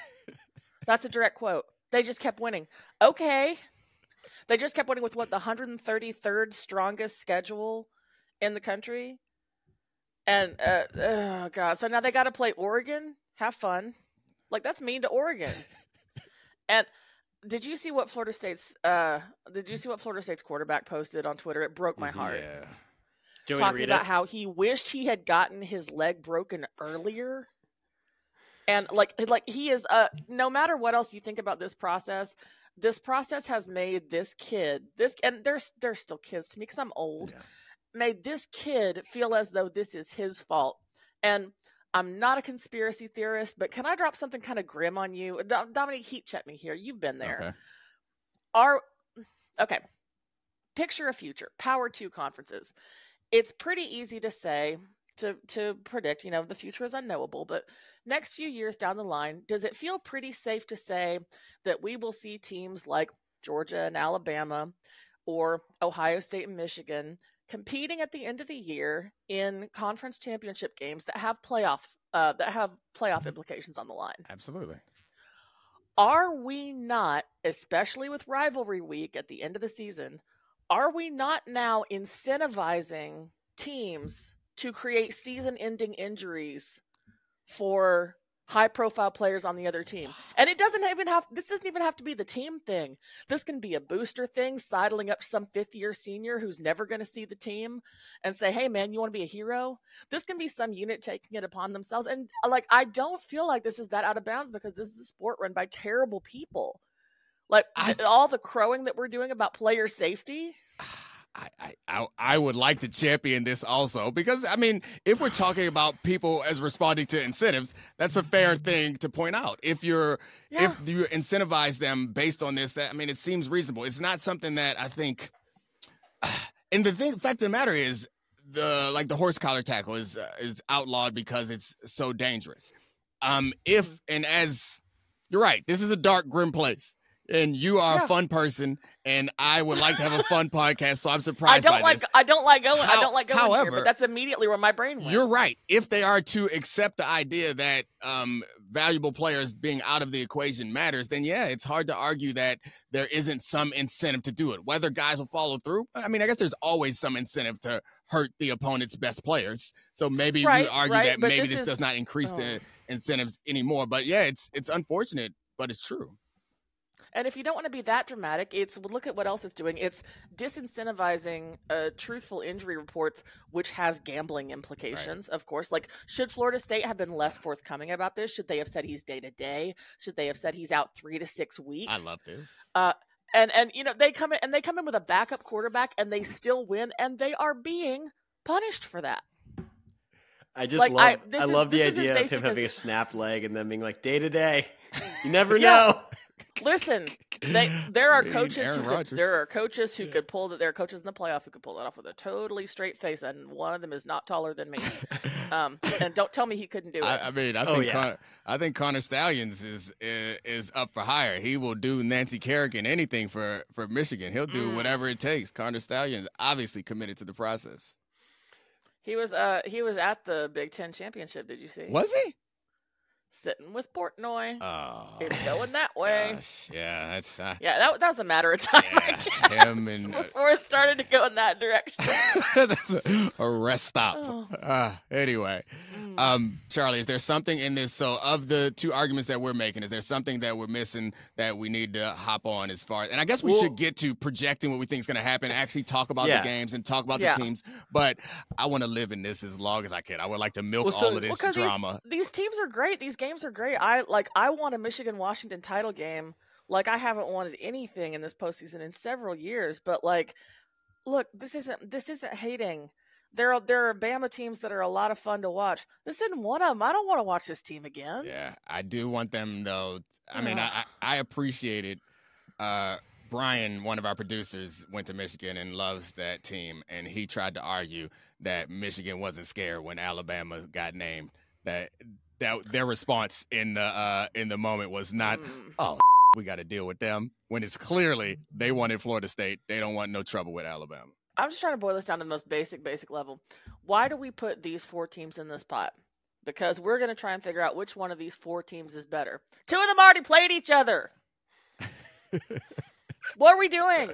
That's a direct quote. They just kept winning. Okay. They just kept winning with what, the one hundred thirty-third strongest schedule in the country? And, uh, oh, God. So now they got to play Oregon? Have fun. Like, that's mean to Oregon. And did you see what Florida State's, uh, did you see what Florida State's quarterback posted on Twitter? It broke my heart. Yeah. Do you want me to Talking read about it? how he wished he had gotten his leg broken earlier. And, like, like he is, uh, no matter what else you think about this process, this process has made this kid, this, and they're, they're still kids to me because I'm old, yeah. made this kid feel as though this is his fault. And I'm not a conspiracy theorist, but can I drop something kind of grim on you? Dominique, heat check me here. You've been there. Okay. Our, okay. Picture a future. Power two conferences. It's pretty easy to say, to, to predict, you know, the future is unknowable, but next few years down the line, does it feel pretty safe to say that we will see teams like Georgia and Alabama or Ohio State and Michigan competing at the end of the year in conference championship games that have playoff uh, that have playoff implications on the line? Absolutely. Are we not, especially with rivalry week at the end of the season, are we not now incentivizing teams to create season-ending injuries for high-profile players on the other team? And it doesn't even have, this doesn't even have to be the team thing. This can be a booster thing, sidling up some fifth-year senior who's never going to see the team and say, hey, man, you want to be a hero? This can be some unit taking it upon themselves. And, like, I don't feel like this is that out of bounds because this is a sport run by terrible people. Like, I, all the crowing that we're doing about player safety. I, I I would like to champion this also because, I mean, if we're talking about people as responding to incentives, that's a fair thing to point out. If you're yeah. if you incentivize them based on this, that I mean, it seems reasonable. It's not something that I think. And the thing, fact of the matter is, the like the horse collar tackle is uh, is outlawed because it's so dangerous. Um, if and as you're right, this is a dark, grim place. And you are yeah. a fun person, and I would like to have a fun podcast. So I'm surprised. I don't by like. this. I don't like going. How, I don't like going however, here, but that's immediately where my brain went. You're right. If they are to accept the idea that um, valuable players being out of the equation matters, then yeah, it's hard to argue that there isn't some incentive to do it. Whether guys will follow through, I mean, I guess there's always some incentive to hurt the opponent's best players. So maybe right, we argue right, that maybe this, this is, does not increase oh. the incentives anymore. But yeah, it's it's unfortunate, but it's true. And if you don't want to be that dramatic, it's look at what else it's doing. It's disincentivizing uh, truthful injury reports, which has gambling implications, right. Of course. Like, should Florida State have been less forthcoming about this? Should they have said he's day to day? Should they have said he's out three to six weeks? I love this. Uh, and and you know they come in and they come in with a backup quarterback and they still win, and they are being punished for that. I just like, love I, I is, love the idea of him having as, a snapped leg and then being like day to day. You never yeah. know. Listen, they, there are Maybe coaches Aaron who could, there are coaches who could pull that. There are coaches in the playoff who could pull that off with a totally straight face, and one of them is not taller than me. Um, and don't tell me he couldn't do it. I, I mean, I oh, think yeah. Con- I think Connor Stallions is, is is up for hire. He will do Nancy Kerrigan anything for for Michigan. He'll do mm. whatever it takes. Connor Stallions obviously committed to the process. He was uh he was at the Big Ten championship. Did you see? Was he? Sitting with Portnoy. Oh, it's going that way. Gosh, yeah, that's uh, yeah. That that was a matter of time. Yeah, I guess, him and before it started to go in that direction. That's a, a rest stop. Oh. Uh, anyway, mm. um, Charlie, is there something in this? So, of the two arguments that we're making, is there something that we're missing that we need to hop on as far? And I guess we well, should get to projecting what we think is going to happen. Actually, talk about yeah. the games and talk about yeah. the teams. But I want to live in this as long as I can. I would like to milk well, so, all of this well, drama. These, these teams are great. These games are great. I like. I want a Michigan-Washington title game. Like, I haven't wanted anything in this postseason in several years. But like, look, this isn't this isn't hating. There are there are Bama teams that are a lot of fun to watch. This isn't one of them. I don't want to watch this team again. Yeah, I do want them though. I mean, I I appreciate it. Uh, Brian, one of our producers, went to Michigan and loves that team, and he tried to argue that Michigan wasn't scared when Alabama got named. That that their response in the uh, in the moment was not, mm. oh, we got to deal with them, when it's clearly they wanted Florida State. They don't want no trouble with Alabama. I'm just trying to boil this down to the most basic, basic level. Why do we put these four teams in this pot? Because we're going to try and figure out which one of these four teams is better. Two of them already played each other. What are we doing?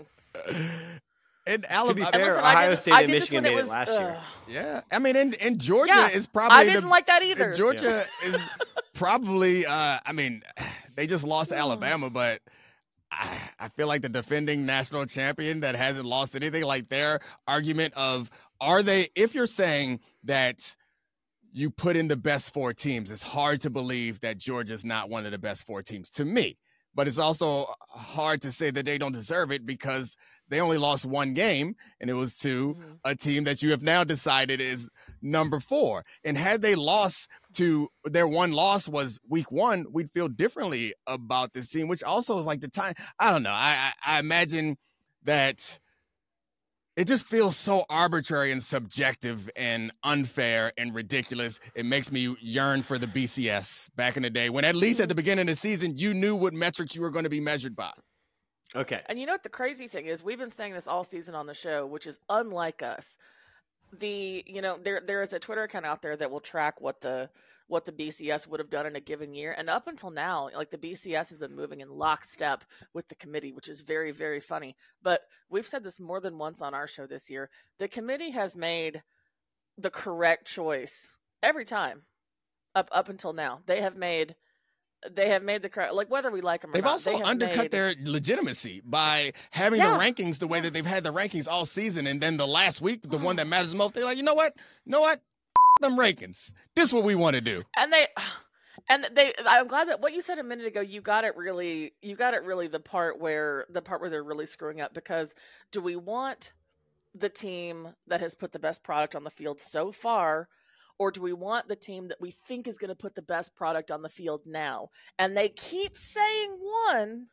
And Alabama, to be fair, listen, Ohio did, State and Michigan made it, was, it last uh, year. Yeah, I mean, in, in Georgia yeah, is probably I didn't the, like that either. Georgia yeah. is probably. Uh, I mean, they just lost to Alabama, but I, I feel like the defending national champion that hasn't lost anything. Like their argument of are they? If you're saying that you put in the best four teams, it's hard to believe that Georgia's not one of the best four teams to me. But it's also hard to say that they don't deserve it because they only lost one game, and it was to mm-hmm. a team that you have now decided is number four. And had they lost to their one loss was week one, we'd feel differently about this team, which also is like the time. I don't know. I, I, I imagine that it just feels so arbitrary and subjective and unfair and ridiculous. It makes me yearn for the B C S back in the day when at least at the beginning of the season, you knew what metrics you were going to be measured by. Okay. And you know what the crazy thing is? We've been saying this all season on the show, which is unlike us. The, you know, there there is a Twitter account out there that will track what the what the B C S would have done in a given year. And up until now, like the B C S has been moving in lockstep with the committee, which is very, very funny. But we've said this more than once on our show this year. The committee has made the correct choice every time up up until now. They have made They have made the correct, like whether we like them or they've not. also They have undercut made, their legitimacy by having Yeah. the rankings the way that they've had the rankings all season. And then the last week, the one that matters the most, they're like, you know what? You know what? F- them rankings. This is what we want to do. and they, and they. I'm glad that what you said a minute ago. You got it really. You got it really. The part where the part where they're really screwing up, because do we want the team that has put the best product on the field so far? Or do we want the team that we think is going to put the best product on the field now? And they keep saying one,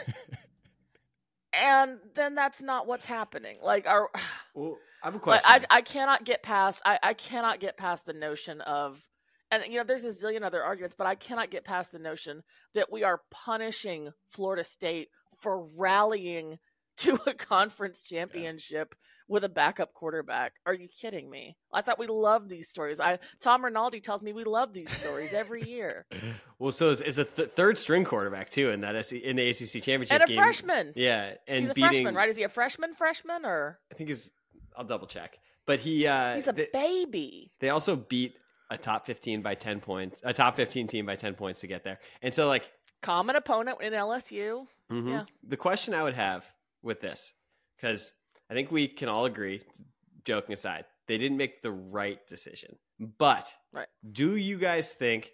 and then that's not what's happening. Like, our, Well, I have a like, question. I, I cannot get past. I, I cannot get past the notion of, and you know, there's a zillion other arguments, but I cannot get past the notion that we are punishing Florida State for rallying to a conference championship. Yeah. With a backup quarterback. Are you kidding me? I thought we loved these stories. I Tom Rinaldi tells me we love these stories every year. Well, so it's, it's a th- third string quarterback too in that in the A C C championship and a game. freshman. Yeah, and he's a beating, freshman, right? Is he a freshman? Freshman or? I think he's. I'll double check. But he. Uh, he's a they, baby. They also beat a top fifteen by ten points, a top fifteen team by ten points to get there. And so, like, common opponent in L S U. Mm-hmm. Yeah. The question I would have with this, because I think we can all agree, joking aside, they didn't make the right decision. But right. do you guys think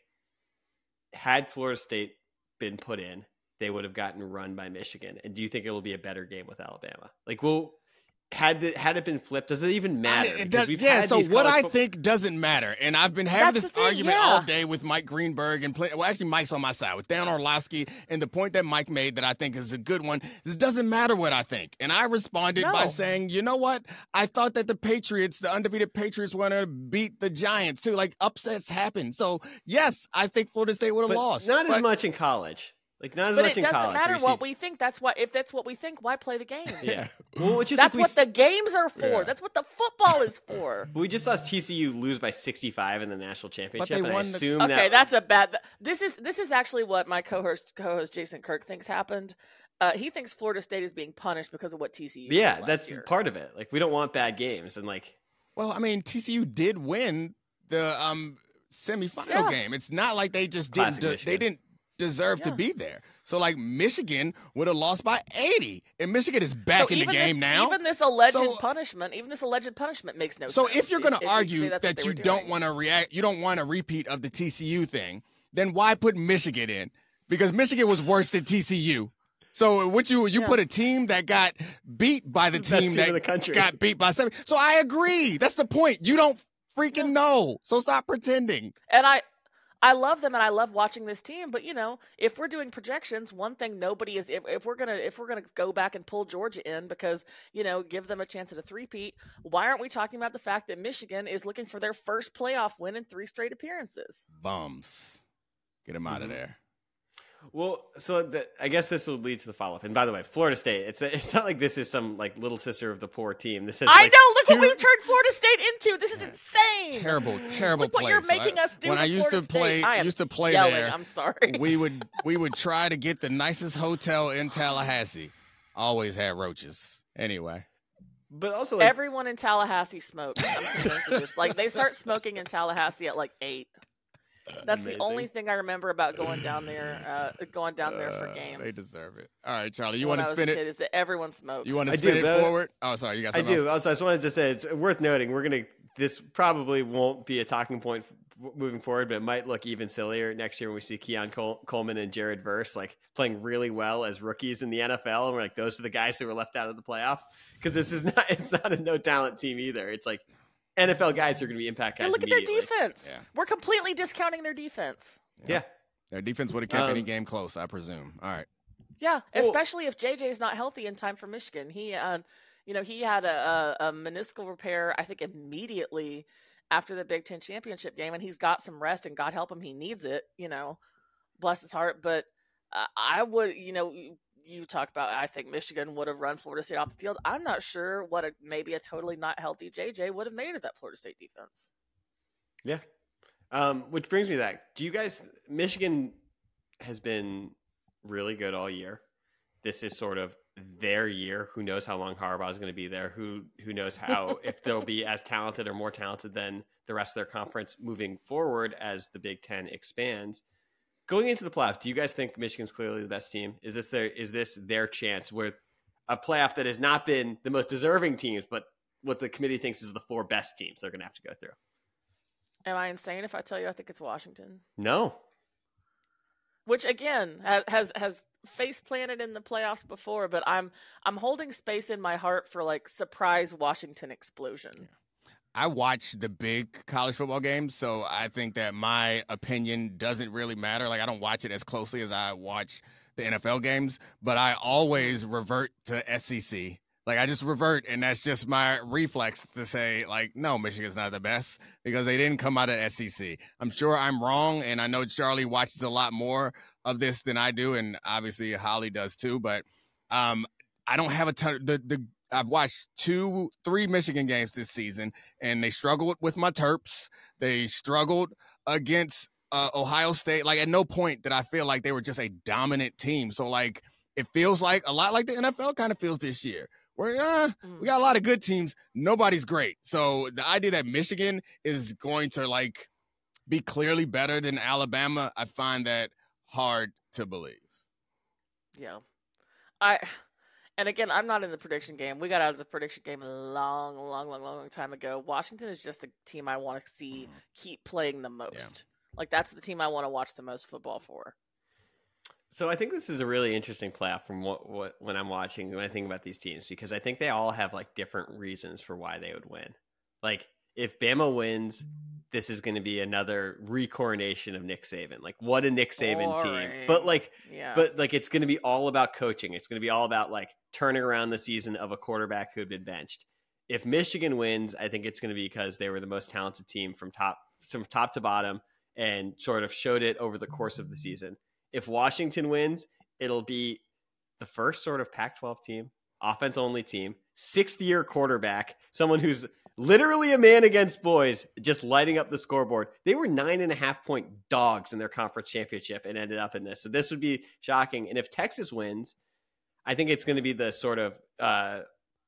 had Florida State been put in, they would have gotten run by Michigan? And do you think it will be a better game with Alabama? Like, well, had the, had it been flipped, does it even matter? I, it does, we've yeah, had so these what I fo- think doesn't matter. And I've been having That's this the thing, argument yeah. all day with Mike Greenberg and play, well, actually Mike's on my side with Dan Orlovsky. And the point that Mike made that I think is a good one is it doesn't matter what I think. And I responded No. by saying, you know what? I thought that the Patriots, the undefeated Patriots, were going to beat the Giants too. Like upsets happen. So yes, I think Florida State would have but lost. Not but, as much in college. Like not as But much it in doesn't college. matter where you what see- we think. That's why. If that's what we think, why play the games? Yeah. Well, it's just That's like we what s- the games are for. Yeah. That's what the football is for. We just saw T C U lose by sixty-five in the national championship, they and I won the- assume Okay, that that's a bad. This is this is actually what my co-host co-host Jason Kirk thinks happened. Uh, he thinks Florida State is being punished because of what T C U. yeah, did last that's year. part of it. Like we don't want bad games, and like Well, I mean, T C U did win the um, semifinal Yeah. game. It's not like they just Classic didn't. De- Michigan. they didn't deserve to Yeah. be there. So, like, Michigan would have lost by eighty, and Michigan is back So in the even game this, now. Even this alleged So- punishment, even this alleged punishment makes no so, sense. if you're going to you argue say that's what that they you were don't doing. want to react, you don't want a repeat of the T C U thing, then why put Michigan in? Because Michigan was worse than T C U. So, what you you Yeah. put a team that got beat by the The best team team that in the country. got beat by seven. So, I agree. That's the point. You don't freaking know. So, stop pretending. And I, I love them, and I love watching this team. But you know, if we're doing projections, one thing nobody is. If, if we're gonna if we're gonna go back and pull Georgia in because you know give them a chance at a three-peat, why aren't we talking about the fact that Michigan is looking for their first playoff win in three straight appearances? Bums. Get them out of Mhm. there. Well, so the, I guess this will lead to the follow up. And by the way, Florida State, it's it's not like this is some like little sister of the poor team. This is I like, know. Look two- what we've turned Florida State into. This is insane. Terrible, terrible Look what place. you're making I- us do When to I used Florida to play, State. I am used to play yelling. there. I'm sorry. we would we would try to get the nicest hotel in Tallahassee. Always had roaches. Anyway, But also, like, Everyone in Tallahassee smokes. I'm convinced of this. Like they start smoking in Tallahassee at like eight. That's Amazing. the only thing I remember about going down there. Uh, going down there for uh, games. they deserve it. All right, Charlie, you When want to I was spin a it? kid, is that everyone smokes? You want I to spin do, it but- forward? Oh, sorry, you got I something do. else? Also, I just wanted to say it's worth noting. We're gonna. This probably won't be a talking point f- moving forward, but it might look even sillier next year when we see Keon Col- Coleman and Jared Verse like playing really well as rookies in the N F L, and we're like, those are the guys who were left out of the playoff because this is not. It's not a no talent team either. It's like N F L guys who are going to be impact guys. And look at their immediately. defense. Yeah. We're completely discounting their defense. Yeah. Their defense would have kept Um, any game close, I presume. All right. Yeah, Well- especially if J J's not healthy in time for Michigan. He, uh, you know, he had a, a, a meniscal repair. I think immediately after the Big Ten championship game, and he's got some rest. And God help him, he needs it. You know, bless his heart. But uh, I would, you know, you, you talk about. I think Michigan would have run Florida State off the field. I'm not sure what a maybe a totally not healthy J J would have made of that Florida State defense. Yeah. Um, which brings me to that. Do you guys, Michigan has been really good all year. This is sort of their year. Who knows how long Harbaugh is going to be there? Who who knows how, if they'll be as talented or more talented than the rest of their conference moving forward as the Big Ten expands. Going into the playoff, do you guys think Michigan's clearly the best team? Is this their, is this their chance with a playoff that has not been the most deserving teams, but what the committee thinks is the four best teams they're going to have to go through? Am I insane if I tell you I think it's Washington? No. Which again ha- has has face planted in the playoffs before, but I'm I'm holding space in my heart for like surprise Washington explosion. I watch the big college football games, so I think that my opinion doesn't really matter. Like, I don't watch it as closely as I watch the N F L games, but I always revert to S E C. Like, I just revert, and that's just my reflex to say, like, no, Michigan's not the best because they didn't come out of S E C. I'm sure I'm wrong, and I know Charlie watches a lot more of this than I do, and obviously Holly does too, but um, I don't have a ton. The, the I've watched two, three Michigan games this season, and they struggled with my Terps. They struggled against uh, Ohio State. Like, at no point did I feel like they were just a dominant team. So, like, it feels like a lot like the N F L kind of feels this year. Where uh, we got a lot of good teams. Nobody's great. So the idea that Michigan is going to, like, be clearly better than Alabama, I find that hard to believe. Yeah. I and again, I'm not in the prediction game. We got out of the prediction game a long, long, long, long time ago. Washington is just the team I want to see keep playing the most. Yeah. Like that's the team I want to watch the most football for. So I think this is a really interesting playoff from what, what when I'm watching when I think about these teams, because I think they all have like different reasons for why they would win. Like if Bama wins, this is going to be another recoronation of Nick Saban. Like what a Nick Saban Boring. team. But like, yeah. but like, it's going to be all about coaching. It's going to be all about like turning around the season of a quarterback who had been benched. If Michigan wins, I think it's going to be because they were the most talented team from top, from top to bottom and sort of showed it over the course of the season. If Washington wins, it'll be the first sort of Pac twelve team, offense only team, sixth year quarterback, someone who's literally a man against boys, just lighting up the scoreboard. They were nine and a half point dogs in their conference championship and ended up in this. So this would be shocking. And if Texas wins, I think it's going to be the sort of, uh,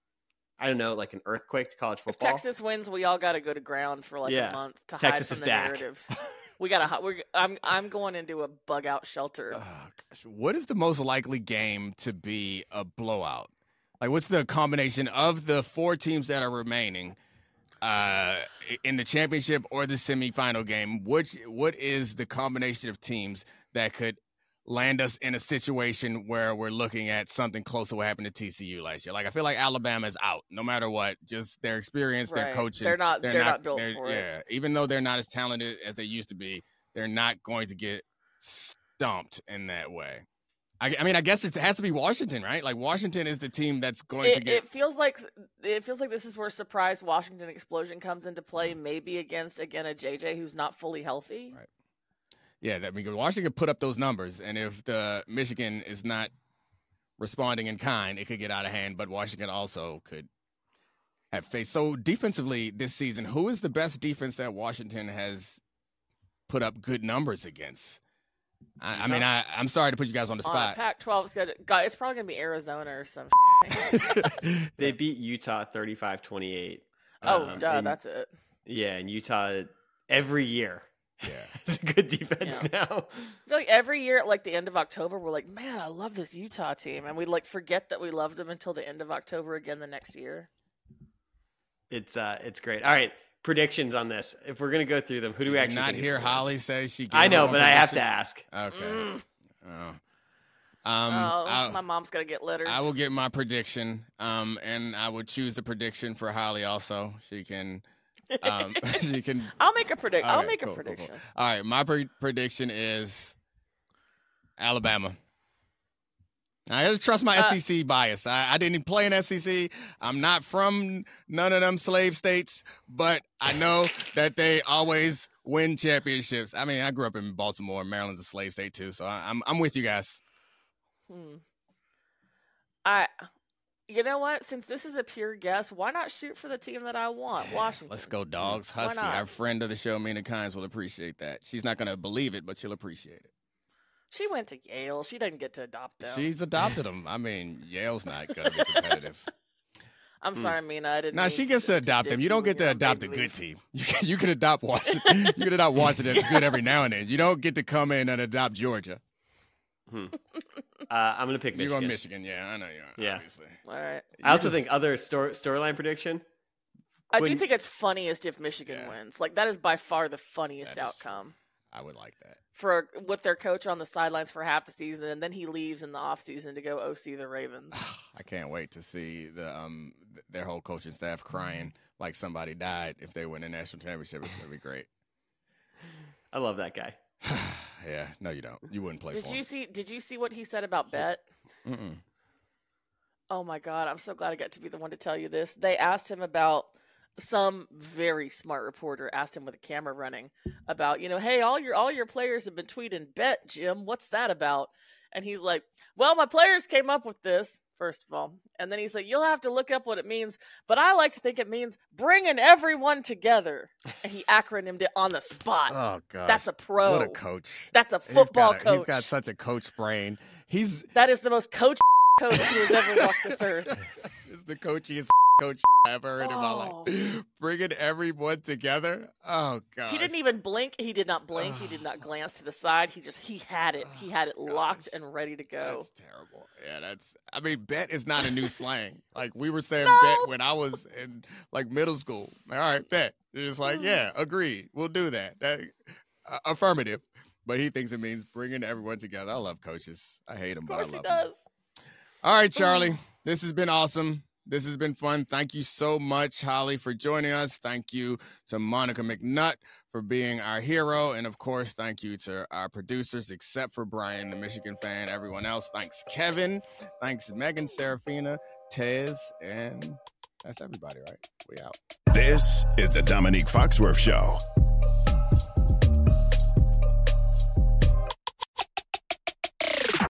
I don't know, like an earthquake to college football. If Texas wins, we all got to go to ground for like yeah. a month to Texas hide from is the back. narratives. We gotta. We're, I'm. I'm going into a bug out shelter. Oh, gosh. What is the most likely game to be a blowout? Like, what's the combination of the four teams that are remaining uh, in the championship or the semifinal game? Which what is the combination of teams that could land us in a situation where we're looking at something close to what happened to T C U last year? Like, I feel like Alabama's out, no matter what. Just their experience, Right. their coaching. They're not. They're, They're, not, built they're- for it. Yeah, even though they're not as talented as they used to be, they're not going to get stomped in that way. I, I mean, I guess it has to be Washington, right? Like Washington is the team that's going It, to get. it feels like it feels like this is where surprise Washington explosion comes into play. Maybe against again a J J who's not fully healthy. Right. Yeah, that because Washington put up those numbers, and if the Michigan is not responding in kind, it could get out of hand. But Washington also could have faced. So defensively this season, who is the best defense that Washington has put up good numbers against? I, I mean, I, I'm sorry to put you guys on the Uh, spot. Pac twelve's good. God, it's probably gonna be Arizona or some. They beat Utah thirty-five twenty-eight. oh, Um, duh, and- that's it. Yeah, and Utah every year. Yeah. It's a good defense Yeah. now. I feel like every year at like the end of October, we're like, man, I love this Utah team, and we like forget that we love them until the end of October again the next year. It's uh, it's great. All right, predictions on this. If we're gonna go through them, who do we Did you actually not think is hear gonna win? Holly say she? Gave I know, her but own I have to predictions? ask. Okay. Mm. Oh. Um, oh, I, my mom's gonna get letters. I will get my prediction, um, and I would choose the prediction for Holly also. She can, um, she can. I'll make a predict. I'll Okay, make cool, a cool, prediction. cool. All right, my pre- prediction is Alabama. I gotta trust my Uh, S E C bias. I, I didn't play in S E C. I'm not from none of them slave states, but I know that they always win championships. I mean, I grew up in Baltimore. Maryland's a slave state too, so I, I'm I'm with you guys. Hmm. I, you know what? Since this is a pure guess, why not shoot for the team that I want, Washington? Let's go, dogs. Why Husky, not? our friend of the show, Mina Kynes, will appreciate that. She's not gonna believe it, but she'll appreciate it. She went to Yale. She doesn't get to adopt them. She's adopted them. I mean, Yale's not gonna be competitive. I'm sorry, Mina. I didn't. Now mean she gets to adopt them. dick You don't when get to you're on adopt a baby good leave. team. You can, you can adopt Washington. You can adopt Washington. That's good every now and then. You don't get to come in and adopt Georgia. Hmm. Uh, I'm gonna pick You're Michigan. going Michigan. Yeah, I know you are. Yeah. Obviously. All right. I also You just- think other story storyline prediction. I do Quinn- think it's funniest if Michigan Yeah. wins. Like that is by far the funniest That is outcome I would like that. for with their coach on the sidelines for half the season, and then he leaves in the offseason to go O C the Ravens. I can't wait to see the um th- their whole coaching staff crying like somebody died if they win a national championship. It's gonna be great. I love that guy. Yeah, no, you don't. You wouldn't play Did for you him. see? Did you see what he said about Bet? Mm-mm. Oh my God, I'm so glad I got to be the one to tell you this. They asked him about some very smart reporter asked him with a camera running about, you know, hey, all your all your players have been tweeting Bet, Jim. What's that about? And he's like, well, my players came up with this, first of all. And then he's like, you'll have to look up what it means, but I like to think it means bringing everyone together. And he acronymed it on the spot. Oh god, That's a pro. What a coach. That's a He's football got a- coach. He's got such a coach brain. He's That is the most coach coach who has ever walked this earth. is the coachiest coach I ever heard in my life. Bringing everyone together. Oh, God. He didn't even blink. He did not blink. He did not glance to the side. He just, he had it. He had it locked and ready to go. That's terrible. Yeah, that's, I mean, bet is not a new slang. Like, we were saying No. bet when I was in, like, middle school. Like, all right, bet. They're just like, yeah, agreed. We'll do that. that uh, affirmative. But he thinks it means bringing everyone together. I love coaches. I hate them, but I Of love course he them. does. All right, Charlie. This has been awesome. This has been fun. Thank you so much, Holly, for joining us. Thank you to Monica McNutt for being our hero. And, of course, thank you to our producers, except for Brian, the Michigan fan, everyone else. Thanks, Kevin. Thanks, Megan, Serafina, Tez, and that's everybody, right? We out. This is the Dominique Foxworth Show.